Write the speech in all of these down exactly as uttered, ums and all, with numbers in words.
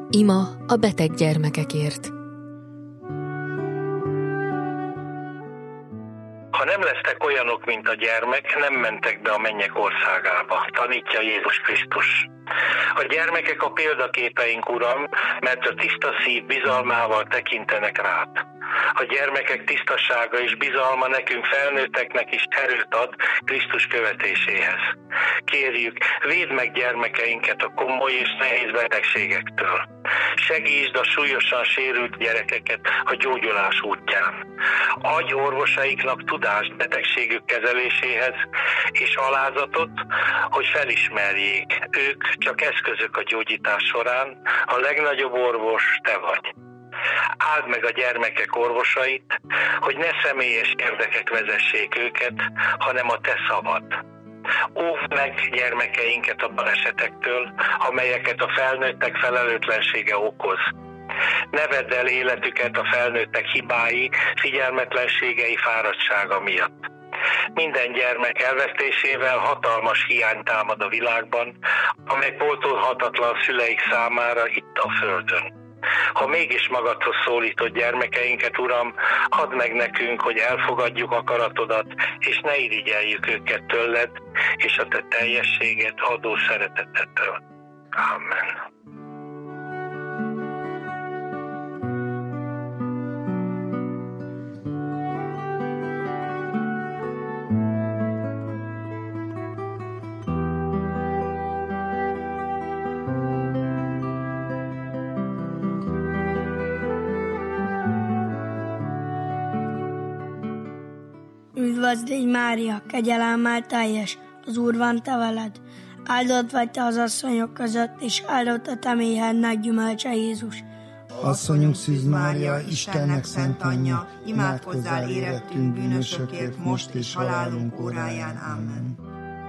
Ima a beteg gyermekekért. Ha nem lesztek olyanok, mint a gyermek, nem mentek be a mennyek országába, tanítja Jézus Krisztus. A gyermekek a példaképeink, Uram, mert a tiszta szív bizalmával tekintenek rád. A gyermekek tisztasága és bizalma nekünk felnőtteknek is erőt ad Krisztus követéséhez. Kérjük, védd meg gyermekeinket a komoly és nehéz betegségektől. Segítsd a súlyosan sérült gyerekeket a gyógyulás útján. Adj orvosaiknak tudást betegségük kezeléséhez, és alázatot, hogy felismerjék, ők csak eszközök a gyógyítás során, a legnagyobb orvos te vagy. Áld meg a gyermekek orvosait, hogy ne személyes érdekek vezessék őket, hanem a te szavad. Óvd meg gyermekeinket a balesetektől, amelyeket a felnőttek felelőtlensége okoz. Ne vedd el életüket a felnőttek hibái, figyelmetlenségei, fáradtsága miatt. Minden gyermek elvesztésével hatalmas hiány támad a világban, amely pótolhatatlan szüleik számára itt a földön. Ha mégis magadhoz szólítod gyermekeinket, Uram, add meg nekünk, hogy elfogadjuk akaratodat, és ne irigyeljük őket tőled, és a te teljességet adó szeretetettől. Amen. Üdvözlégy Mária, kegyelemmel teljes, az Úr van te veled. Áldott vagy te az asszonyok között, és áldott a te méhednek gyümölcse Jézus. Asszonyunk Szűz Mária, Istennek szent anyja, imádkozzál érettünk bűnösökért, most és halálunk óráján. Amen.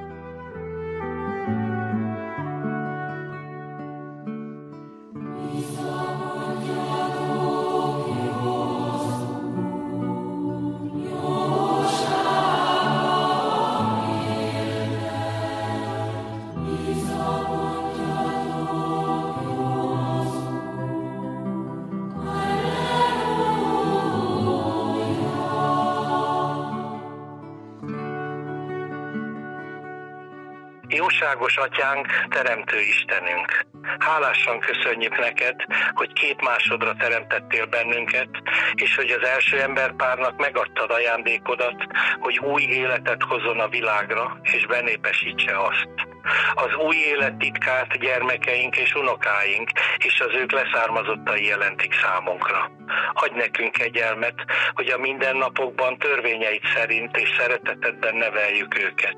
Jóságos Atyánk, Teremtő Istenünk! Hálásan köszönjük neked, hogy két másodra teremtettél bennünket, és hogy az első emberpárnak megadtad ajándékodat, hogy új életet hozzon a világra, és benépesítse azt. Az új élet titkát gyermekeink és unokáink, és az ők leszármazottai jelentik számunkra. Adj nekünk kegyelmet, hogy a mindennapokban törvényeid szerint és szeretetedben neveljük őket.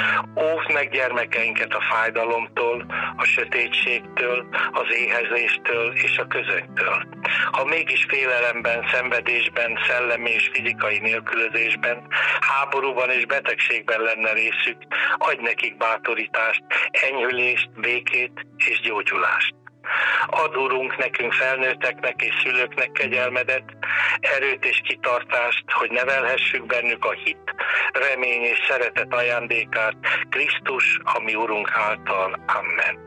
Óvd meg gyermekeinket a fájdalomtól, a sötétségtől, az éhezéstől és a közönktől. Ha mégis félelemben, szenvedésben, szellemi és fizikai nélkülözésben, háborúban és betegségben lenne részük, adj nekik bátorítást, enyhülést, békét és gyógyulást. Add, Urunk, nekünk felnőtteknek és szülőknek kegyelmedet, erőt és kitartást, hogy nevelhessük bennük a hit, remény és szeretet ajándékát Krisztus, a mi Urunk által. Amen.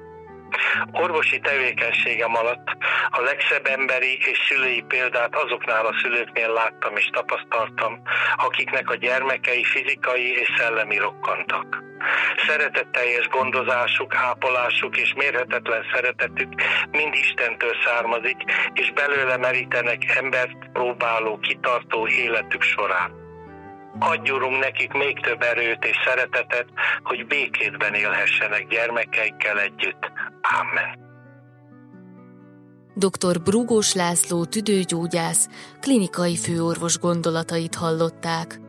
Orvosi tevékenységem alatt a legszebb emberi és szülői példát azoknál a szülőknél láttam és tapasztaltam, akiknek a gyermekei fizikai és szellemi rokkantak. Szeretetteljes gondozásuk, ápolásuk és mérhetetlen szeretetük mind Istentől származik, és belőle merítenek embert próbáló, kitartó életük során. Adj, Urunk, nekik még több erőt és szeretetet, hogy békétben élhessenek gyermekeikkel együtt. Amen. doktor Brugós László tüdőgyógyász, klinikai főorvos gondolatait hallották.